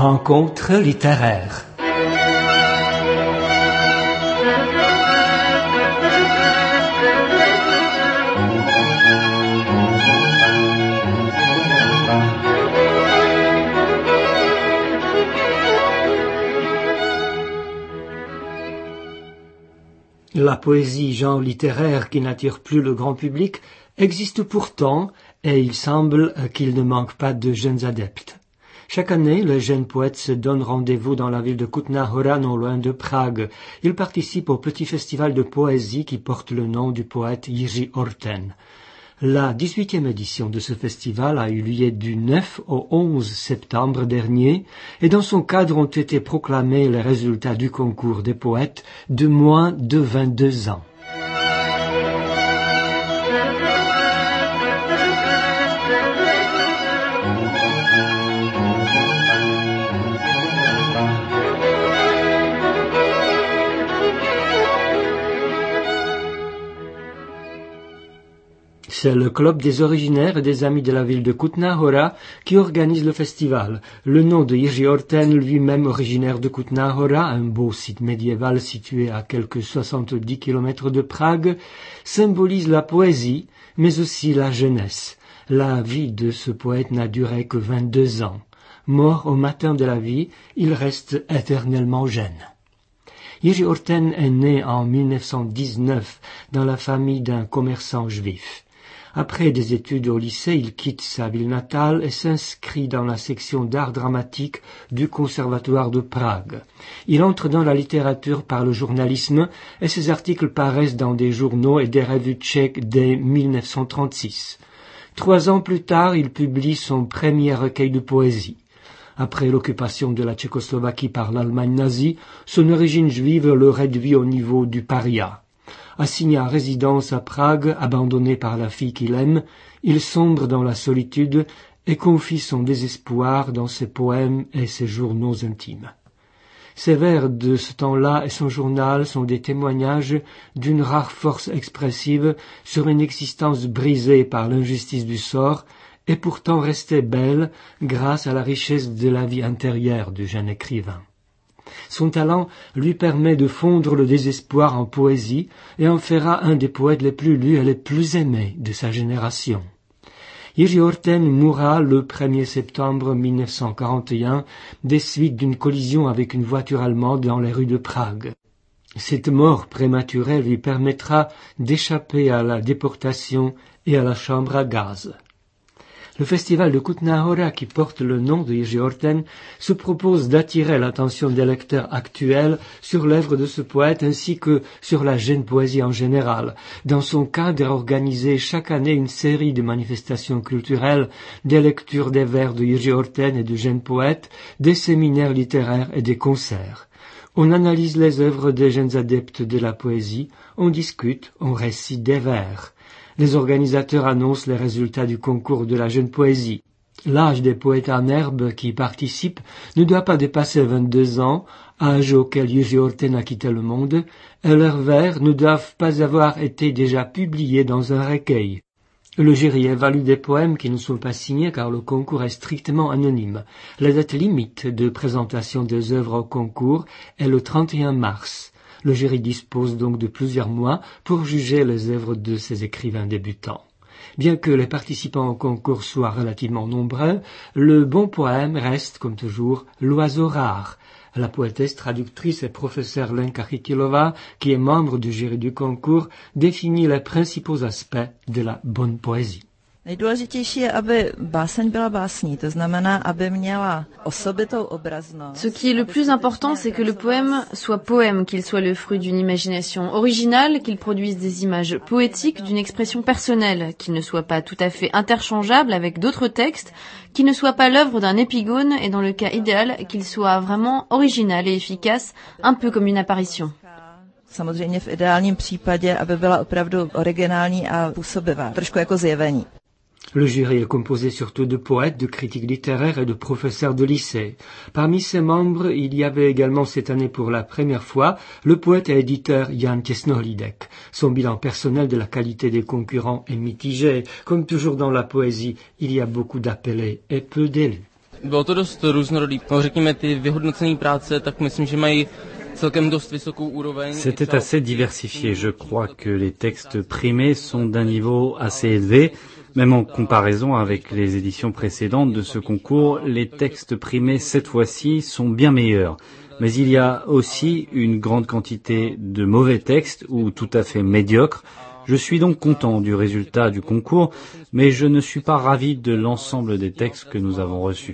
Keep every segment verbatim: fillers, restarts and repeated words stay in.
Rencontre littéraire. La poésie, genre littéraire qui n'attire plus le grand public, existe pourtant et il semble qu'il ne manque pas de jeunes adeptes. Chaque année, les jeunes poètes se donnent rendez-vous dans la ville de Kutná Hora, non loin de Prague. Ils participent au petit festival de poésie qui porte le nom du poète Jiří Orten. La dix-huitième édition de ce festival a eu lieu du neuf au onze septembre dernier et dans son cadre ont été proclamés les résultats du concours des poètes de moins de vingt-deux ans. C'est le club des originaires et des amis de la ville de Kutná Hora qui organise le festival. Le nom de Jiří Orten, lui-même originaire de Kutná Hora, un beau site médiéval situé à quelques soixante-dix kilomètres de Prague, symbolise la poésie, mais aussi la jeunesse. La vie de ce poète n'a duré que vingt-deux ans. Mort au matin de la vie, il reste éternellement jeune. Jiří Orten est né en mille neuf cent dix-neuf dans la famille d'un commerçant juif. Après des études au lycée, il quitte sa ville natale et s'inscrit dans la section d'art dramatique du Conservatoire de Prague. Il entre dans la littérature par le journalisme et ses articles paraissent dans des journaux et des revues tchèques dès mille neuf cent trente-six. Trois ans plus tard, il publie son premier recueil de poésie. Après l'occupation de la Tchécoslovaquie par l'Allemagne nazie, son origine juive le réduit au niveau du paria. Assigné à résidence à Prague, abandonné par la fille qu'il aime, il sombre dans la solitude et confie son désespoir dans ses poèmes et ses journaux intimes. Ses vers de ce temps-là et son journal sont des témoignages d'une rare force expressive sur une existence brisée par l'injustice du sort et pourtant restée belle grâce à la richesse de la vie intérieure du jeune écrivain. Son talent lui permet de fondre le désespoir en poésie et en fera un des poètes les plus lus et les plus aimés de sa génération. Jiří Orten mourra le premier septembre mille neuf cent quarante et un des suites d'une collision avec une voiture allemande dans les rues de Prague. Cette mort prématurée lui permettra d'échapper à la déportation et à la chambre à gaz. Le festival de Kutná Hora, qui porte le nom de Jiří Orten, se propose d'attirer l'attention des lecteurs actuels sur l'œuvre de ce poète ainsi que sur la jeune poésie en général. Dans son cadre est organisée chaque année une série de manifestations culturelles, des lectures des vers de Jiří Orten et de jeunes poètes, des séminaires littéraires et des concerts. On analyse les œuvres des jeunes adeptes de la poésie, on discute, on récite des vers. Les organisateurs annoncent les résultats du concours de la jeune poésie. L'âge des poètes en herbe qui participent ne doit pas dépasser vingt-deux ans, âge auquel Jiří Orten a quitté le monde, et leurs vers ne doivent pas avoir été déjà publiés dans un recueil. Le jury évalue des poèmes qui ne sont pas signés car le concours est strictement anonyme. La date limite de présentation des œuvres au concours est le trente et un mars. Le jury dispose donc de plusieurs mois pour juger les œuvres de ces écrivains débutants. Bien que les participants au concours soient relativement nombreux, le bon poème reste, comme toujours, l'oiseau rare. La poétesse, traductrice et professeure Lenka Chytilova, qui est membre du jury du concours, définit les principaux aspects de la bonne poésie. Nejdůležitější je, aby báseň byla básní, to znamená, aby měla osobitou obraznost. Ce qui est le plus important, c'est que le poème soit poème, qu'il soit le fruit d'une imagination originale, qu'il produise des images poétiques, d'une expression personnelle, qu'il ne soit pas tout à fait interchangeable avec d'autres textes, qu'il ne soit pas l'œuvre d'un épigone et dans le cas idéal, qu'il soit vraiment original et efficace, un peu comme une apparition. Samozřejmě v ideálním případě, aby byla opravdu originální a působivá, trošku jako zjevení. Le jury est composé surtout de poètes, de critiques littéraires et de professeurs de lycée. Parmi ses membres, il y avait également cette année pour la première fois le poète et éditeur Jan Těsnohlídek. Son bilan personnel de la qualité des concurrents est mitigé. Comme toujours dans la poésie, il y a beaucoup d'appelés et peu d'élus. Bylo to dost různorodý. No, řekněme, ty vyhodnocené práce, tak myslím, že mají celkem dost vysokou úroveň. C'était assez diversifié. Je crois que les textes primés sont d'un niveau assez élevé. Même en comparaison avec les éditions précédentes de ce concours, les textes primés cette fois-ci sont bien meilleurs. Mais il y a aussi une grande quantité de mauvais textes ou tout à fait médiocres. Je suis donc content du résultat du concours, mais je ne suis pas ravi de l'ensemble des textes que nous avons reçus.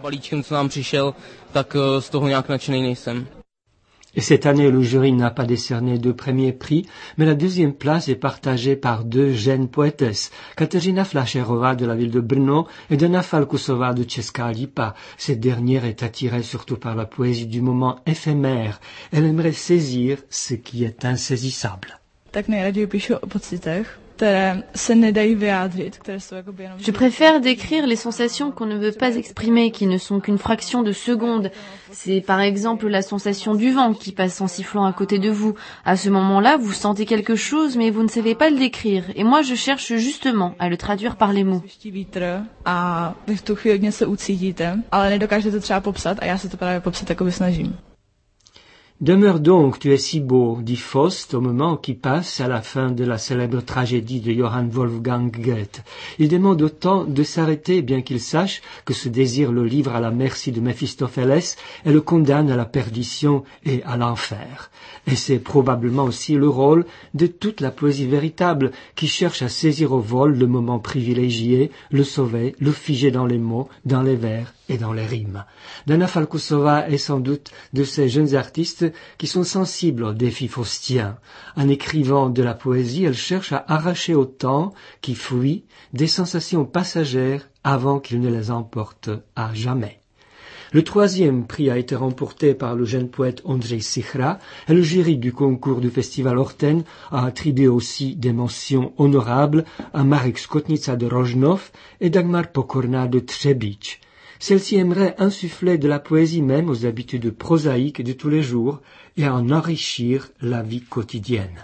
Et cette année, le jury n'a pas décerné de premier prix, mais la deuxième place est partagée par deux jeunes poétesses, Kateřina Flašerová de la ville de Brno et Dana Falkusová de Česká Lípa. Cette dernière est attirée surtout par la poésie du moment éphémère. Elle aimerait saisir ce qui est insaisissable. Tak nejraději píšu o pocitech, které se nedají vyjádřit, které jsou jakoby jenom... Je préfère décrire les sensations qu'on ne veut pas exprimer, qui ne sont qu'une fraction de seconde. C'est par exemple la sensation du vent qui passe en sifflant à côté de vous. À ce moment-là, vous sentez quelque chose, mais vous ne savez pas le décrire. Et moi, je cherche justement à le traduire par les mots. Vítr a vy v tu chvíli něco ucítíte, ale nedokážete třeba popsat a já se to právě popsat jakoby snažím. Demeure donc, tu es si beau, dit Faust au moment qui passe à la fin de la célèbre tragédie de Johann Wolfgang Goethe. Il demande au temps de s'arrêter, bien qu'il sache que ce désir le livre à la merci de Méphistophélès et le condamne à la perdition et à l'enfer. Et c'est probablement aussi le rôle de toute la poésie véritable qui cherche à saisir au vol le moment privilégié, le sauver, le figer dans les mots, dans les vers et dans les rimes. Dana Falkusová est sans doute de ces jeunes artistes qui sont sensibles aux défis faustiens. En écrivant de la poésie, elle cherche à arracher au temps qui fuit des sensations passagères avant qu'il ne les emporte à jamais. Le troisième prix a été remporté par le jeune poète Ondřej Sichra et le jury du concours du festival Orten a attribué aussi des mentions honorables à Marek Skotnica de Rožnov et Dagmar Pokorná de Třebíč. Celle-ci aimerait insuffler de la poésie même aux habitudes prosaïques de tous les jours et en enrichir la vie quotidienne.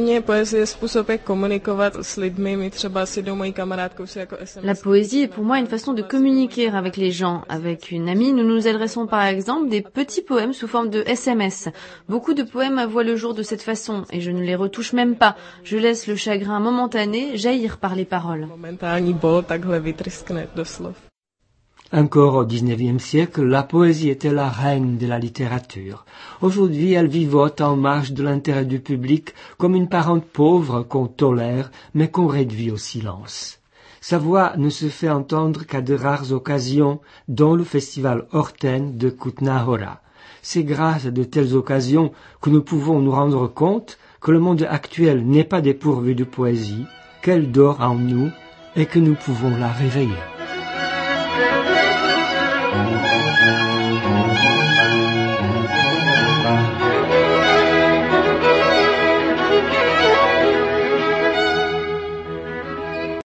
La poésie est pour moi une façon de communiquer avec les gens. Avec une amie, nous nous adressons par exemple des petits poèmes sous forme de S M S. Beaucoup de poèmes voient le jour de cette façon et je ne les retouche même pas. Je laisse le chagrin momentané jaillir par les paroles. Encore au dix-neuvième siècle, la poésie était la reine de la littérature. Aujourd'hui, elle vivote en marge de l'intérêt du public comme une parente pauvre qu'on tolère mais qu'on réduit au silence. Sa voix ne se fait entendre qu'à de rares occasions, dont le festival Orten de Kutná Hora. C'est grâce à de telles occasions que nous pouvons nous rendre compte que le monde actuel n'est pas dépourvu de poésie, qu'elle dort en nous et que nous pouvons la réveiller. Thank you.